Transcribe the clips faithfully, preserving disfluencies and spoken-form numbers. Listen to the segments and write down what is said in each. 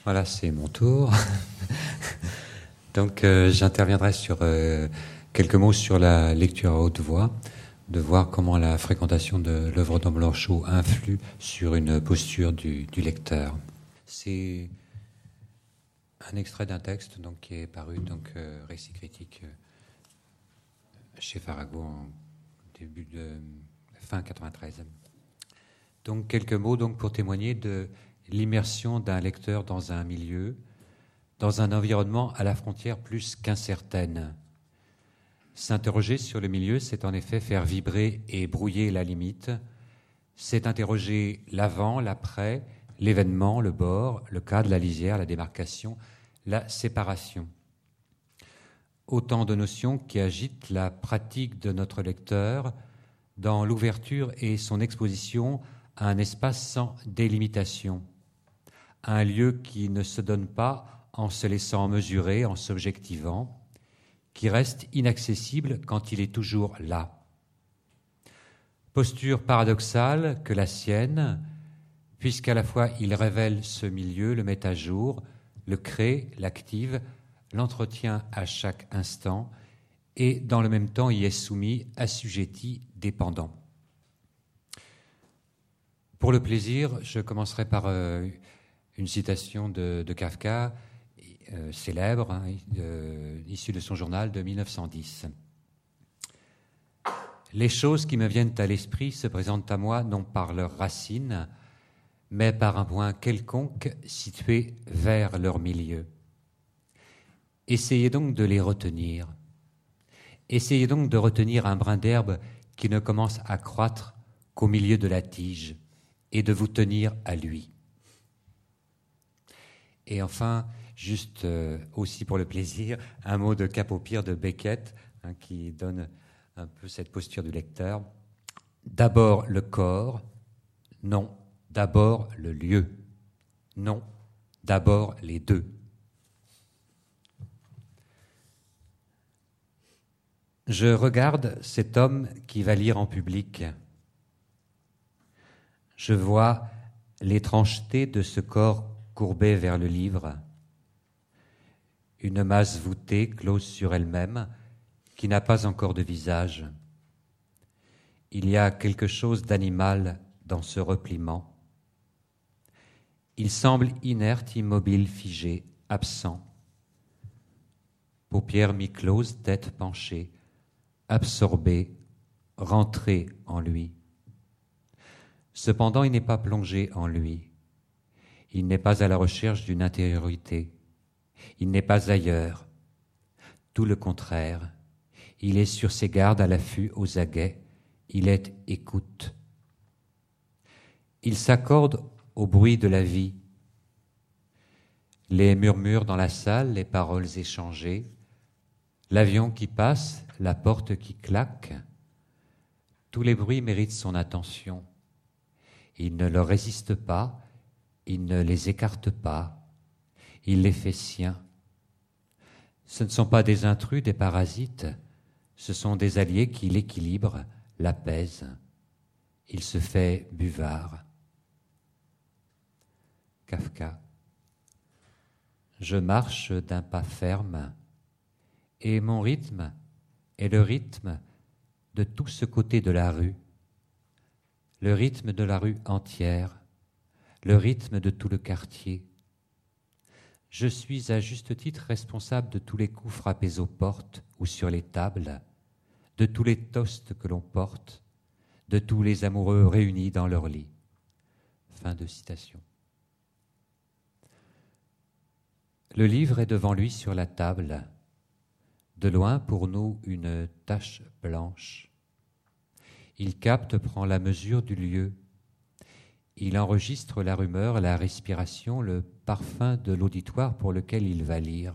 Voilà, c'est mon tour. Donc, euh, j'interviendrai sur euh, quelques mots sur la lecture à haute voix, de voir comment la fréquentation de l'œuvre d'Homme Blanchot influe sur une posture du, du lecteur. C'est un extrait d'un texte donc, qui est paru, donc euh, récit critique, euh, chez Farago en début de fin quatre-vingt-treize. Donc, quelques mots donc, pour témoigner de l'immersion d'un lecteur dans un milieu, dans un environnement à la frontière plus qu'incertaine. S'interroger sur le milieu, c'est en effet faire vibrer et brouiller la limite, c'est interroger l'avant, l'après, l'événement, le bord, le cadre, la lisière, la démarcation, la séparation. Autant de notions qui agitent la pratique de notre lecteur dans l'ouverture et son exposition à un espace sans délimitation, à un lieu qui ne se donne pas en se laissant mesurer, en s'objectivant, qui reste inaccessible quand il est toujours là. Posture paradoxale que la sienne, puisqu'à la fois il révèle ce milieu, le met à jour, le crée, l'active, l'entretient à chaque instant, et dans le même temps y est soumis, assujetti, dépendant. Pour le plaisir, je commencerai par euh, une citation de, de Kafka, euh, célèbre, hein, euh, issue de son journal de mille neuf cent dix. Les choses qui me viennent à l'esprit se présentent à moi non par leurs racines, mais par un point quelconque situé vers leur milieu. Essayez donc de les retenir. Essayez donc de retenir un brin d'herbe qui ne commence à croître qu'au milieu de la tige, et de vous tenir à lui. Et enfin, juste euh, aussi pour le plaisir, un mot de Cap au pire de Beckett, hein, qui donne un peu cette posture du lecteur. D'abord le corps, non, d'abord le lieu, non, d'abord les deux. Je regarde cet homme qui va lire en public. Je vois l'étrangeté de ce corps courbé vers le livre, une masse voûtée, close sur elle-même, qui n'a pas encore de visage. Il y a quelque chose d'animal dans ce repliement. Il semble inerte, immobile, figé, absent. Paupières mi-closes, tête penchée, absorbé, rentré en lui. Cependant, il n'est pas plongé en lui. Il n'est pas à la recherche d'une intériorité. Il n'est pas ailleurs. Tout le contraire. Il est sur ses gardes, à l'affût, aux aguets. Il est écoute. Il s'accorde au bruit de la vie. Les murmures dans la salle, les paroles échangées, l'avion qui passe, la porte qui claque, tous les bruits méritent son attention. Il ne leur résiste pas, il ne les écarte pas, il les fait siens. Ce ne sont pas des intrus, des parasites, ce sont des alliés qui l'équilibrent, l'apaisent. Il se fait buvard. Kafka. Je marche d'un pas ferme, et mon rythme est le rythme de tout ce côté de la rue, le rythme de la rue entière, le rythme de tout le quartier. Je suis à juste titre responsable de tous les coups frappés aux portes ou sur les tables, de tous les toasts que l'on porte, de tous les amoureux réunis dans leur lit. Fin de citation. Le livre est devant lui sur la table, de loin pour nous une tache blanche. Il capte, prend la mesure du lieu. Il enregistre la rumeur, la respiration, le parfum de l'auditoire pour lequel il va lire.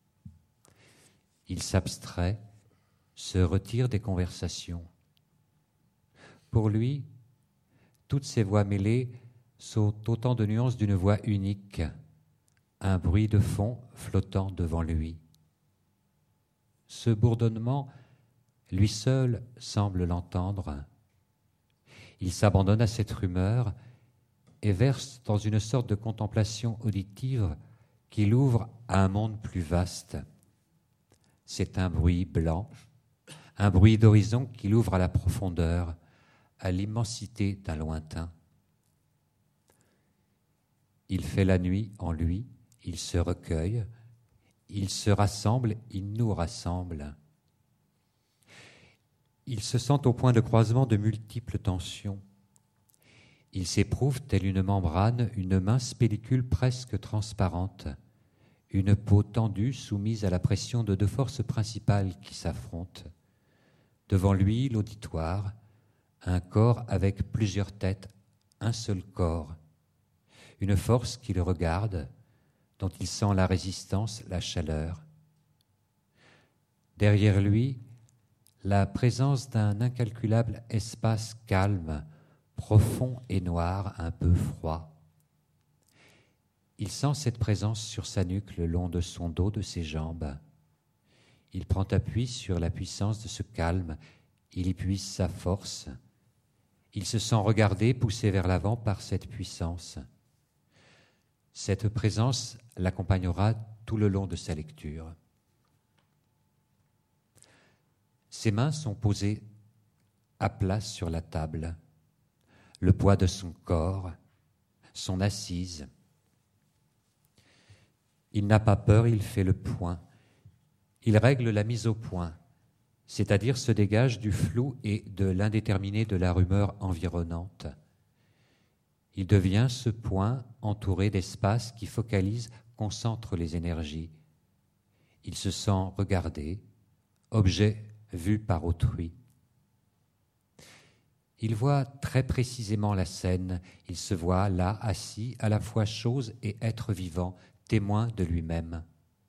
Il s'abstrait, se retire des conversations. Pour lui, toutes ces voix mêlées sont autant de nuances d'une voix unique, un bruit de fond flottant devant lui. Ce bourdonnement, lui seul semble l'entendre. Il s'abandonne à cette rumeur et verse dans une sorte de contemplation auditive qu'il ouvre à un monde plus vaste. C'est un bruit blanc, un bruit d'horizon qu'il ouvre à la profondeur, à l'immensité d'un lointain. Il fait la nuit en lui, il se recueille, il se rassemble, il nous rassemble. Il se sent au point de croisement de multiples tensions. Il s'éprouve, telle une membrane, une mince pellicule presque transparente, une peau tendue soumise à la pression de deux forces principales qui s'affrontent. Devant lui, l'auditoire, un corps avec plusieurs têtes, un seul corps, une force qui le regarde, dont il sent la résistance, la chaleur. Derrière lui, la présence d'un incalculable espace calme, profond et noir, un peu froid. Il sent cette présence sur sa nuque le long de son dos, de ses jambes. Il prend appui sur la puissance de ce calme, il y puise sa force. Il se sent regardé, poussé vers l'avant par cette puissance. Cette présence l'accompagnera tout le long de sa lecture. Ses mains sont posées à plat sur la table. Le poids de son corps, son assise. Il n'a pas peur, il fait le point. Il règle la mise au point, c'est-à-dire se dégage du flou et de l'indéterminé de la rumeur environnante. Il devient ce point entouré d'espaces qui focalisent, concentrent les énergies. Il se sent regardé, objet vu par autrui. Il voit très précisément la scène. Il se voit là, assis, à la fois chose et être vivant, témoin de lui-même.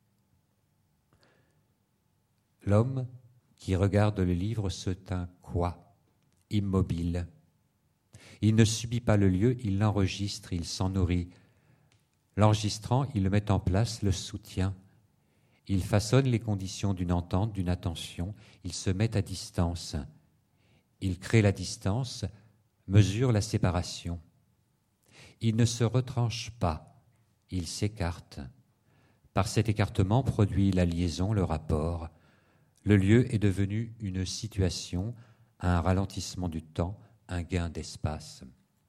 L'homme qui regarde le livre se tint quoi, immobile. Il ne subit pas le lieu, il l'enregistre, il s'en nourrit. L'enregistrant, il le met en place, le soutient. Il façonne les conditions d'une entente, d'une attention. Il se met à distance. Il crée la distance, mesure la séparation. Il ne se retranche pas, il s'écarte. Par cet écartement produit la liaison, le rapport. Le lieu est devenu une situation, un ralentissement du temps, un gain d'espace.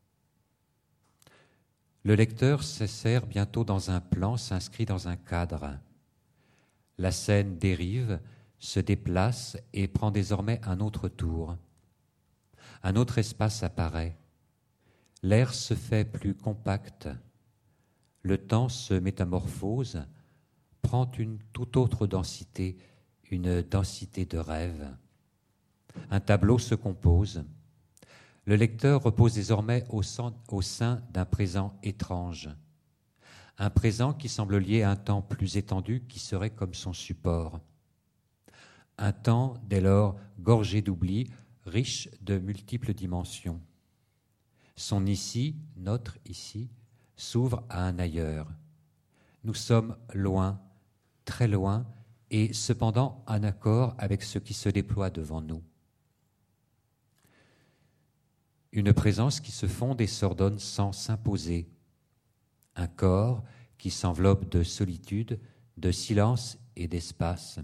Le lecteur s'insère bientôt dans un plan, s'inscrit dans un cadre. La scène dérive, se déplace et prend désormais un autre tour. Un autre espace apparaît. L'air se fait plus compact. Le temps se métamorphose, prend une toute autre densité, une densité de rêve. Un tableau se compose. Le lecteur repose désormais au sein, au sein d'un présent étrange. Un présent qui semble lié à un temps plus étendu qui serait comme son support. Un temps, dès lors, gorgé d'oubli, riche de multiples dimensions. Son ici, notre ici, s'ouvre à un ailleurs. Nous sommes loin, très loin, et cependant en accord avec ce qui se déploie devant nous. Une présence qui se fonde et s'ordonne sans s'imposer. Un corps qui s'enveloppe de solitude, de silence et d'espace.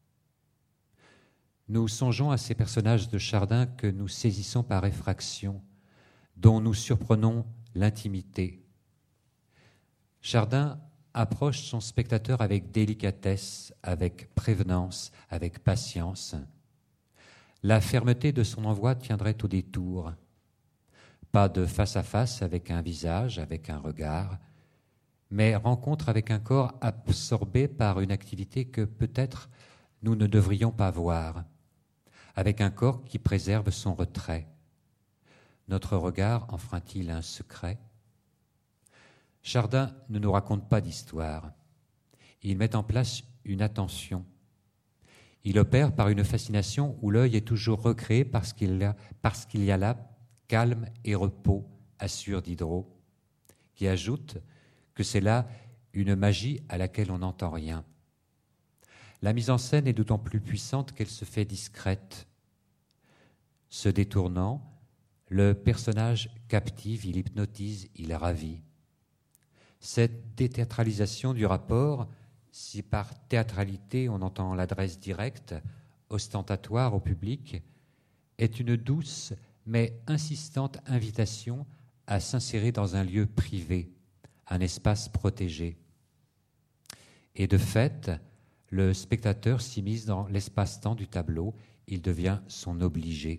Nous songeons à ces personnages de Chardin que nous saisissons par effraction, dont nous surprenons l'intimité. Chardin approche son spectateur avec délicatesse, avec prévenance, avec patience. La fermeté de son envoi tiendrait au détour. Pas de face à face avec un visage, avec un regard, mais rencontre avec un corps absorbé par une activité que peut-être nous ne devrions pas voir, avec un corps qui préserve son retrait. Notre regard enfreint-il un secret ? Chardin ne nous raconte pas d'histoire. Il met en place une attention. Il opère par une fascination où l'œil est toujours recréé parce qu'il y a, parce qu'il y a là calme et repos, assure Diderot, qui ajoute que c'est là une magie à laquelle on n'entend rien. La mise en scène est d'autant plus puissante qu'elle se fait discrète. Se détournant, le personnage captive, il hypnotise, il ravit. Cette déthéâtralisation du rapport, si par théâtralité on entend l'adresse directe, ostentatoire au public, est une douce mais insistante invitation à s'insérer dans un lieu privé, un espace protégé. Et de fait, le spectateur s'immisce dans l'espace-temps du tableau, il devient son obligé.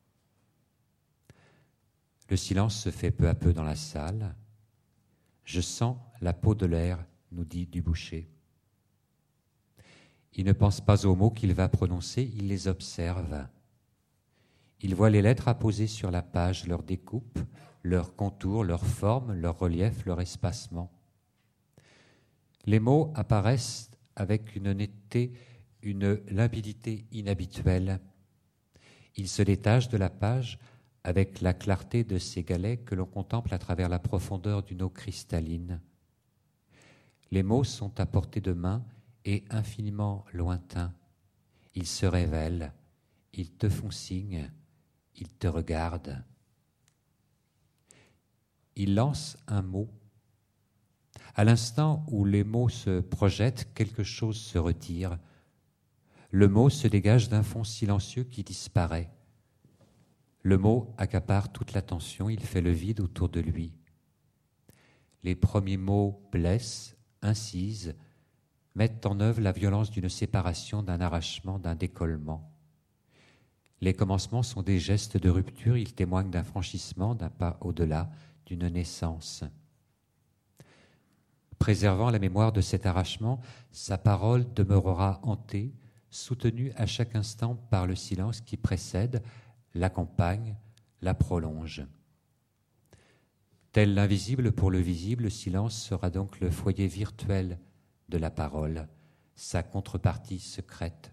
Le silence se fait peu à peu dans la salle. Je sens la peau de l'air, nous dit Dubouché. Il ne pense pas aux mots qu'il va prononcer, il les observe. Il voit les lettres apposées sur la page, leur découpe, leur contour, leur forme, leur relief, leur espacement. Les mots apparaissent avec une netteté, une limpidité inhabituelle. Ils se détachent de la page avec la clarté de ces galets que l'on contemple à travers la profondeur d'une eau cristalline. Les mots sont à portée de main et infiniment lointains. Ils se révèlent, ils te font signe, ils te regardent. Il lance un mot. À l'instant où les mots se projettent, quelque chose se retire. Le mot se dégage d'un fond silencieux qui disparaît. Le mot accapare toute l'attention, il fait le vide autour de lui. Les premiers mots blessent, incisent, mettent en œuvre la violence d'une séparation, d'un arrachement, d'un décollement. Les commencements sont des gestes de rupture, ils témoignent d'un franchissement, d'un pas au-delà, d'une naissance. Préservant la mémoire de cet arrachement, sa parole demeurera hantée, soutenue à chaque instant par le silence qui précède, l'accompagne, la prolonge. Tel l'invisible pour le visible, le silence sera donc le foyer virtuel de la parole, sa contrepartie secrète.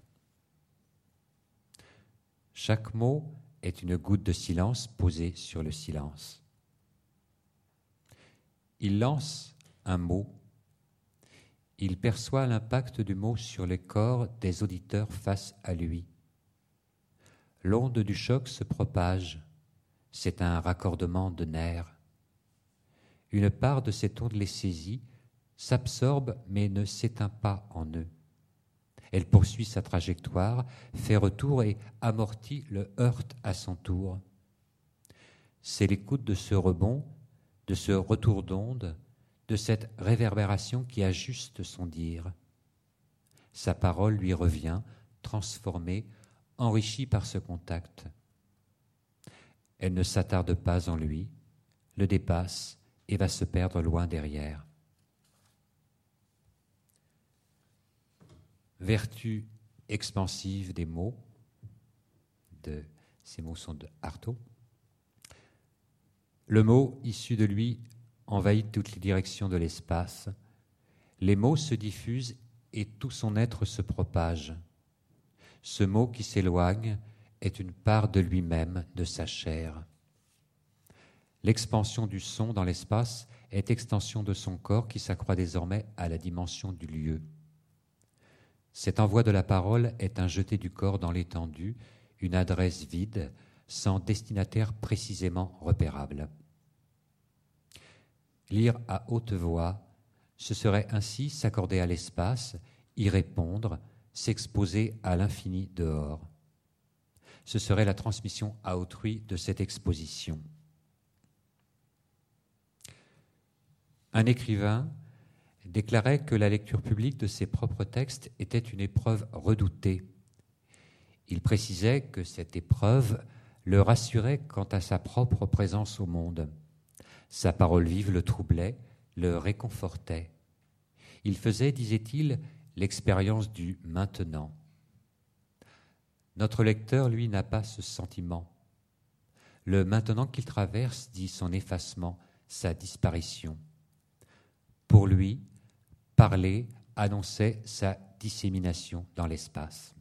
Chaque mot est une goutte de silence posée sur le silence. Il lance un mot. Il perçoit l'impact du mot sur les corps des auditeurs face à lui. L'onde du choc se propage. C'est un raccordement de nerfs. Une part de cette onde les saisit, s'absorbe mais ne s'éteint pas en eux. Elle poursuit sa trajectoire, fait retour et amortit le heurt à son tour. C'est l'écoute de ce rebond, de ce retour d'onde, de cette réverbération qui ajuste son dire. Sa parole lui revient, transformée, enrichie par ce contact. Elle ne s'attarde pas en lui, le dépasse et va se perdre loin derrière. Vertu expansive des mots, de, ces mots sont de Artaud. Le mot issu de lui envahit toutes les directions de l'espace. Les mots se diffusent et tout son être se propage. Ce mot qui s'éloigne est une part de lui-même, de sa chair. L'expansion du son dans l'espace est extension de son corps qui s'accroît désormais à la dimension du lieu. Cet envoi de la parole est un jeté du corps dans l'étendue, une adresse vide, sans destinataire précisément repérable. Lire à haute voix, ce serait ainsi s'accorder à l'espace, y répondre, s'exposer à l'infini dehors. Ce serait la transmission à autrui de cette exposition. Un écrivain déclarait que la lecture publique de ses propres textes était une épreuve redoutée. Il précisait que cette épreuve le rassurait quant à sa propre présence au monde. Sa parole vive le troublait, le réconfortait. Il faisait, disait-il, l'expérience du maintenant. Notre lecteur, lui, n'a pas ce sentiment. Le maintenant qu'il traverse dit son effacement, sa disparition. Pour lui, parler annonçait sa dissémination dans l'espace.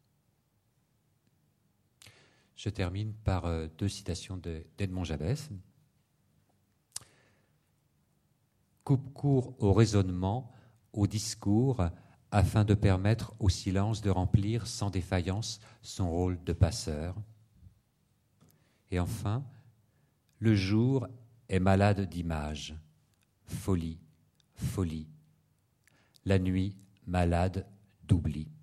Je termine par euh, deux citations de, d'Edmond Jabès. Coupe court au raisonnement, au discours, afin de permettre au silence de remplir sans défaillance son rôle de passeur. Et enfin, le jour est malade d'images, folie, folie. La nuit, malade d'oubli.